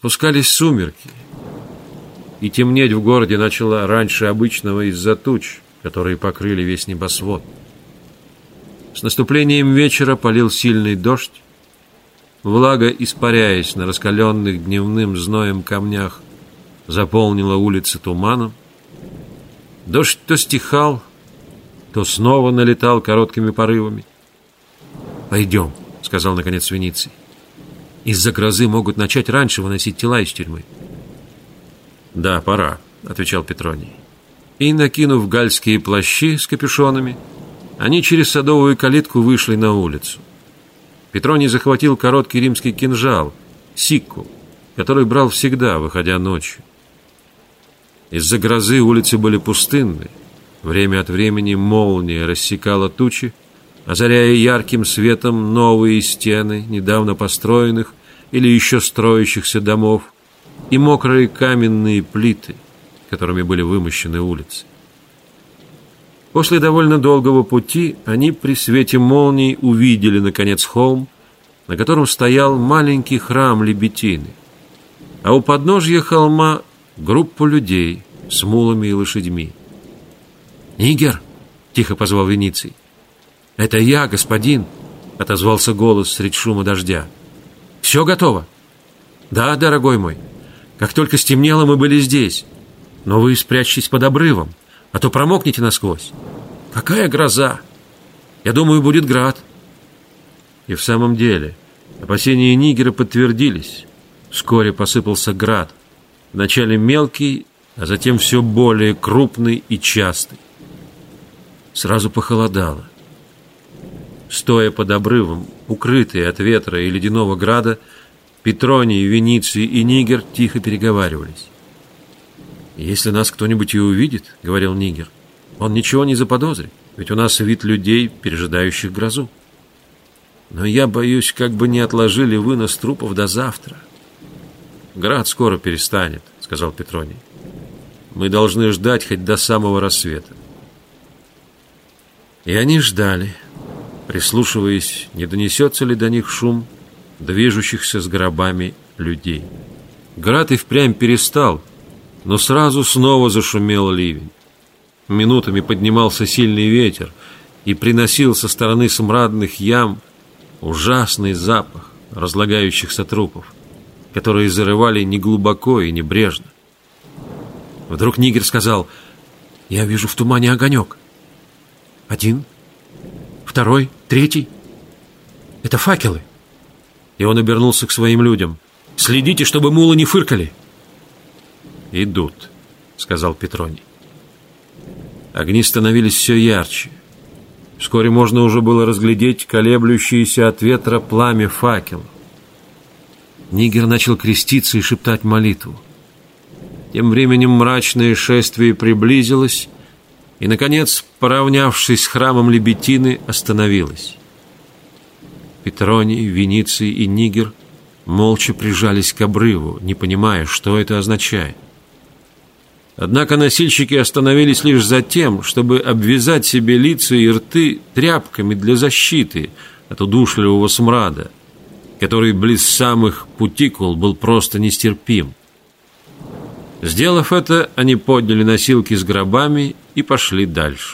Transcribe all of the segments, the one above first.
Спускались сумерки, и темнеть в городе начало раньше обычного из-за туч, которые покрыли весь небосвод. С наступлением вечера полил сильный дождь. Влага, испаряясь на раскаленных дневным зноем камнях, заполнила улицы туманом. Дождь то стихал, то снова налетал короткими порывами. «Пойдем», — сказал наконец Вениций. «Из-за грозы могут начать раньше выносить тела из тюрьмы». «Да, пора», — отвечал Петроний. И, накинув гальские плащи с капюшонами, они через садовую калитку вышли на улицу. Петроний захватил короткий римский кинжал, сикку, который брал всегда, выходя ночью. Из-за грозы улицы были пустынны. Время от времени молния рассекала тучи, озаряя ярким светом новые стены недавно построенных или еще строящихся домов и мокрые каменные плиты, которыми были вымощены улицы. После довольно долгого пути они при свете молний увидели, наконец, холм, на котором стоял маленький храм Лебетины, а у подножья холма группу людей с мулами и лошадьми. «Нигер!» — тихо позвал Вениций. «Это я, господин!» — отозвался голос средь шума дождя. «Все готово?» «Да, дорогой мой. Как только стемнело, мы были здесь. Но вы спрячьтесь под обрывом, а то промокнете насквозь. Какая гроза! Я думаю, будет град». И в самом деле опасения Нигера подтвердились. Вскоре посыпался град. Вначале мелкий, а затем все более крупный и частый. Сразу похолодало. Стоя под обрывом, укрытые от ветра и ледяного града, Петроний, Вениций и Нигер тихо переговаривались. «Если нас кто-нибудь и увидит, — говорил Нигер, — он ничего не заподозрит, ведь у нас вид людей, пережидающих грозу. Но я боюсь, как бы не отложили вынос трупов до завтра». «Град скоро перестанет, — сказал Петроний. Мы должны ждать хоть до самого рассвета». И они ждали, прислушиваясь, не донесется ли до них шум движущихся с гробами людей. Град и впрямь перестал, но сразу снова зашумел ливень. Минутами поднимался сильный ветер и приносил со стороны смрадных ям ужасный запах разлагающихся трупов, которые зарывали неглубоко и небрежно. Вдруг Нигер сказал: «Я вижу в тумане огонек. Один, второй, третий. Это факелы». И он обернулся к своим людям. «Следите, чтобы мулы не фыркали». «Идут», — сказал Петроний. Огни становились все ярче. Вскоре можно уже было разглядеть колеблющееся от ветра пламя факелов. Нигер начал креститься и шептать молитву. Тем временем мрачное шествие приблизилось и, наконец, поравнявшись с храмом Лебетины, остановилось. Петроний, Вениций и Нигер молча прижались к обрыву, не понимая, что это означает. Однако носильщики остановились лишь за тем, чтобы обвязать себе лица и рты тряпками для защиты от удушливого смрада, который близ самых путикул был просто нестерпим. Сделав это, они подняли носилки с гробами и пошли дальше.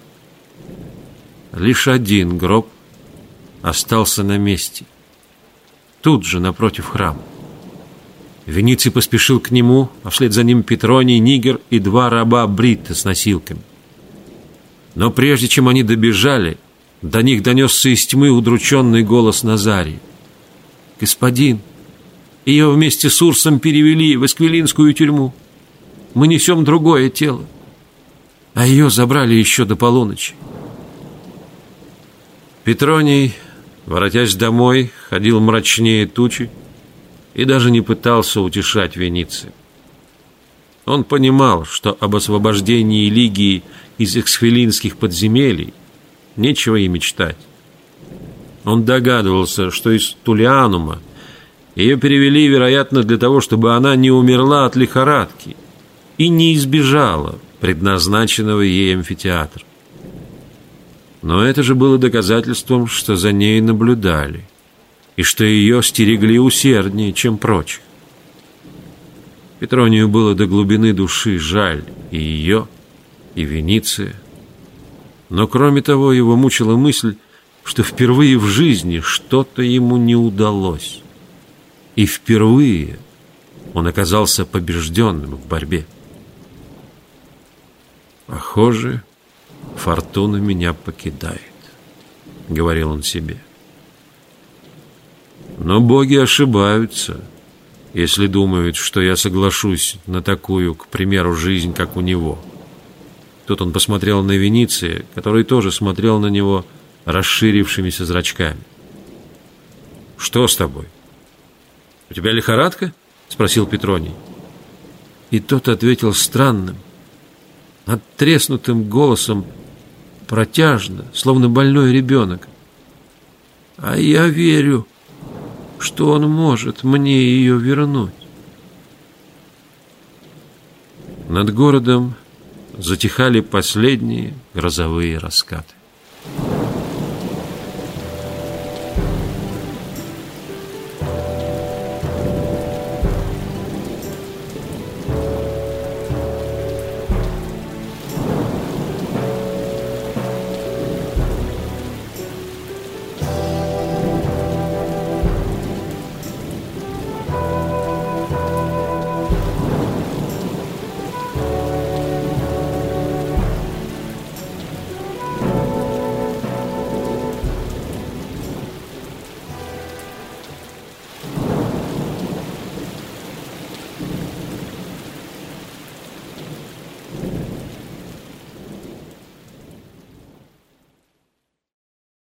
Лишь один гроб остался на месте, тут же напротив храма. Вениций поспешил к нему, а вслед за ним Петроний, Нигер и два раба Бритта с носилками. Но прежде чем они добежали, до них донесся из тьмы удрученный голос Назарии. «Господин, ее вместе с Урсом перевели в Эсквилинскую тюрьму. Мы несем другое тело, а ее забрали еще до полуночи». Петроний, воротясь домой, ходил мрачнее тучи и даже не пытался утешать Вениция. Он понимал, что об освобождении Лигии из эксфилинских подземелий нечего и мечтать. Он догадывался, что из Тулианума ее перевели, вероятно, для того, чтобы она не умерла от лихорадки и не избежала предназначенного ей амфитеатра. Но это же было доказательством, что за ней наблюдали, и что ее стерегли усерднее, чем прочих. Петронию было до глубины души жаль и ее, и Вениция. Но кроме того его мучила мысль, что впервые в жизни что-то ему не удалось. И впервые он оказался побежденным в борьбе. «Похоже, фортуна меня покидает», — говорил он себе. «Но боги ошибаются, если думают, что я соглашусь на такую, к примеру, жизнь, как у него». Тут он посмотрел на Вениция, который тоже смотрел на него расширившимися зрачками. «Что с тобой? У тебя лихорадка?» — спросил Петроний. И тот ответил странным, надтреснутым голосом, протяжно, словно больной ребенок. «А я верю, что он может мне ее вернуть». Над городом затихали последние грозовые раскаты.